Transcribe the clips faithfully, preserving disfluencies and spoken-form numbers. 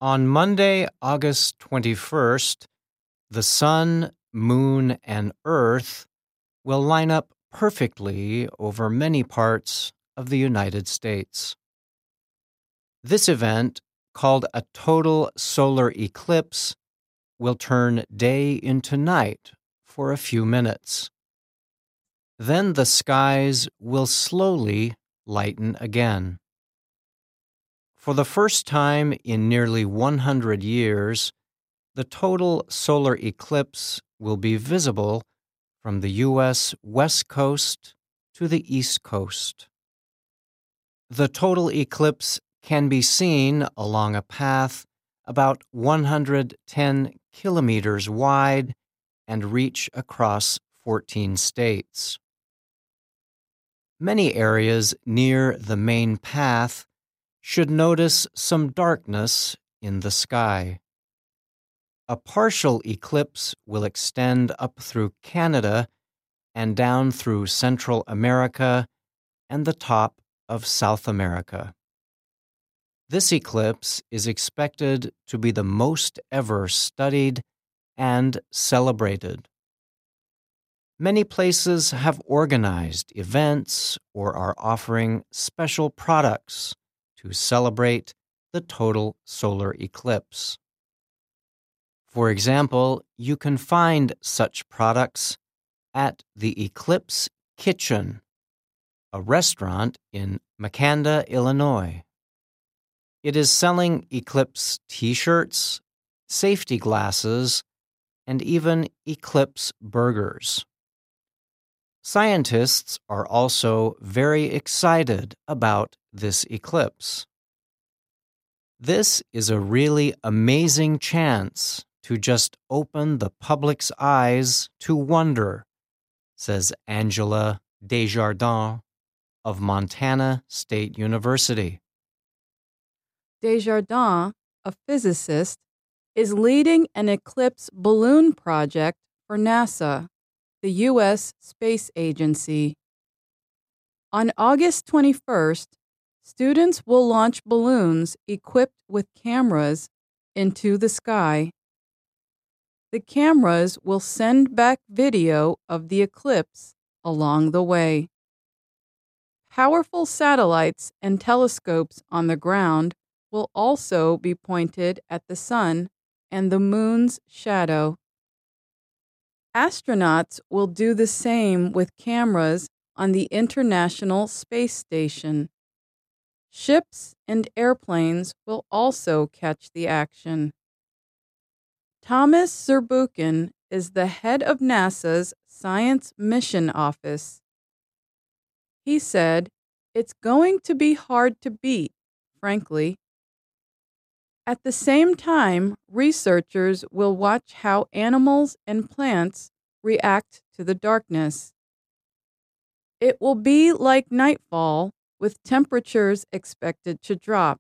On Monday, August twenty-first, the Sun, Moon, and Earth will line up perfectly over many parts of the United States. This event, called a total solar eclipse, will turn day into night for a few minutes. Then the skies will slowly lighten again. For the first time in nearly one hundred years, the total solar eclipse will be visible from the U S West Coast to the East Coast. The total eclipse can be seen along a path about one hundred ten kilometers wide and reach across fourteen states. Many areas near the main path should notice some darkness in the sky. A partial eclipse will extend up through Canada and down through Central America and the top of South America. This eclipse is expected to be the most ever studied and celebrated. Many places have organized events or are offering special products to celebrate the total solar eclipse. For example, you can find such products at the Eclipse Kitchen, a restaurant in Makanda, Illinois. It is selling eclipse t-shirts, safety glasses, and even eclipse burgers. Scientists are also very excited about this eclipse. This is a really amazing chance to just open the public's eyes to wonder, says Angela Desjardins of Montana State University. Desjardins, a physicist, is leading an eclipse balloon project for NASA, the U S Space Agency. On August twenty-first, students will launch balloons equipped with cameras into the sky. The cameras will send back video of the eclipse along the way. Powerful satellites and telescopes on the ground will also be pointed at the sun and the moon's shadow. Astronauts will do the same with cameras on the International Space Station. Ships and airplanes will also catch the action. Thomas Zurbuchen is the head of NASA's Science Mission Office. He said, "It's going to be hard to beat, frankly." At the same time, researchers will watch how animals and plants react to the darkness. It will be like nightfall, with temperatures expected to drop.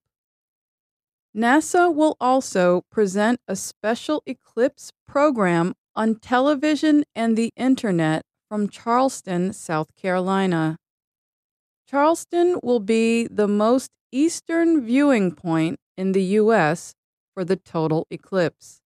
NASA will also present a special eclipse program on television and the internet from Charleston, South Carolina. Charleston will be the most eastern viewing point in the U S for the total eclipse.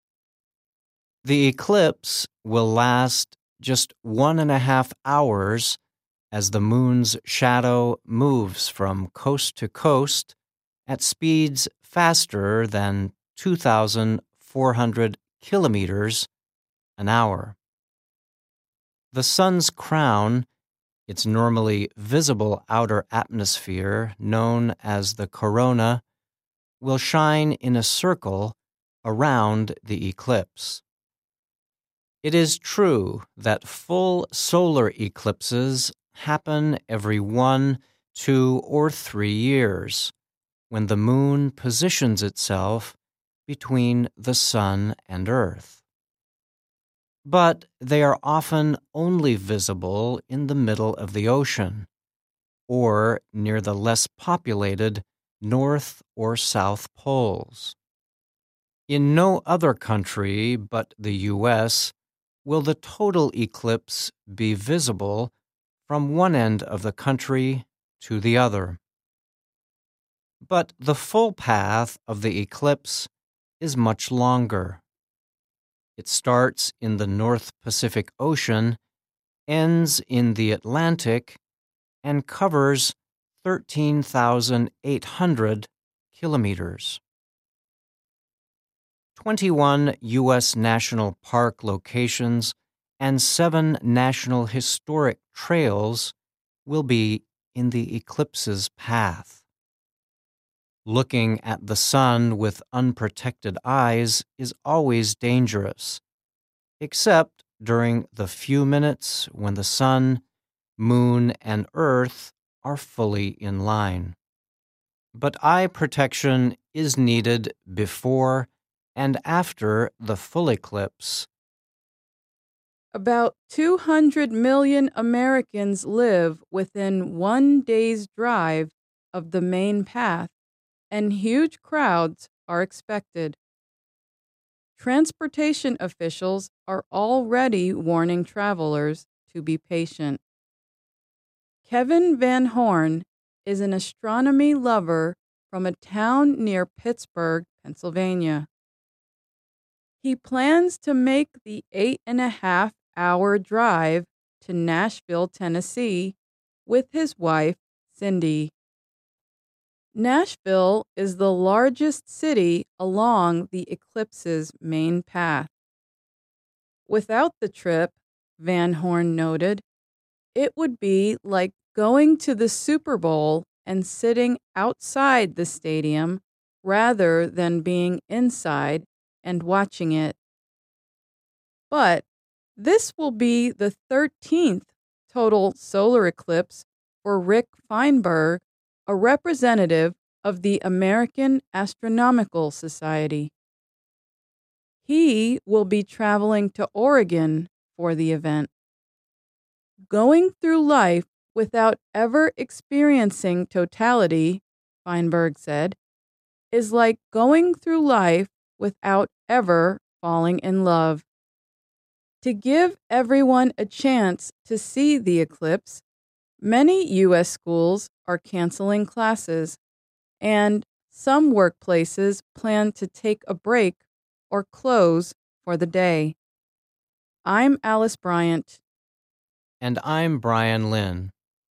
The eclipse will last just one and a half hours as the moon's shadow moves from coast to coast at speeds faster than two thousand four hundred kilometers an hour. The sun's crown, its normally visible outer atmosphere known as the corona, will shine in a circle around the eclipse. It is true that full solar eclipses happen every one, two, or three years, when the moon positions itself between the sun and Earth. But they are often only visible in the middle of the ocean, or near the less populated North or South poles. In no other country but the U S will the total eclipse be visible from one end of the country to the other. But the full path of the eclipse is much longer. It starts in the North Pacific Ocean, ends in the Atlantic, and covers thirteen thousand eight hundred kilometers. twenty-one U S National Park locations and seven National Historic Trails will be in the eclipse's path. Looking at the sun with unprotected eyes is always dangerous, except during the few minutes when the sun, moon, and earth are fully in line. But eye protection is needed before and after the full eclipse. About two hundred million Americans live within one day's drive of the main path, and huge crowds are expected. Transportation officials are already warning travelers to be patient. Kevin Van Horn is an astronomy lover from a town near Pittsburgh, Pennsylvania. He plans to make the eight and a half hour drive to Nashville, Tennessee, with his wife, Cindy. Nashville is the largest city along the eclipse's main path. Without the trip, Van Horn noted, it would be like going to the Super Bowl and sitting outside the stadium rather than being inside and watching it. But this will be the thirteenth total solar eclipse for Rick Feinberg, a representative of the American Astronomical Society. He will be traveling to Oregon for the event. Going through life without ever experiencing totality, Feinberg said, is like going through life without ever falling in love. To give everyone a chance to see the eclipse, many U S schools are canceling classes, and some workplaces plan to take a break or close for the day. I'm Alice Bryant. And I'm Brian Lynn.